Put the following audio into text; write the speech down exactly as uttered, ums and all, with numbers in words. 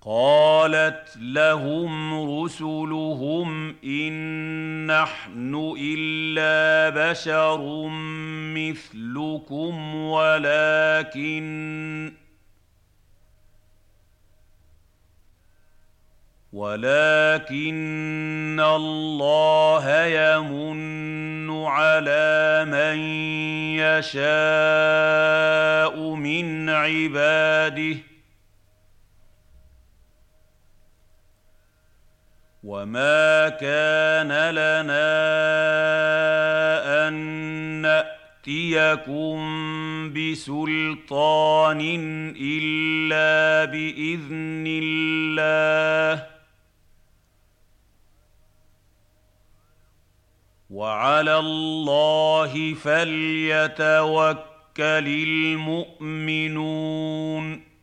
قالت لهم رسلهم إن نحن إلا بشر مثلكم ولكن ولكن الله يمن على من يشاء من عباده وما كان لنا أن نأتيكم بسلطان إلا بإذن الله وعلى الله فليتوكل المؤمنون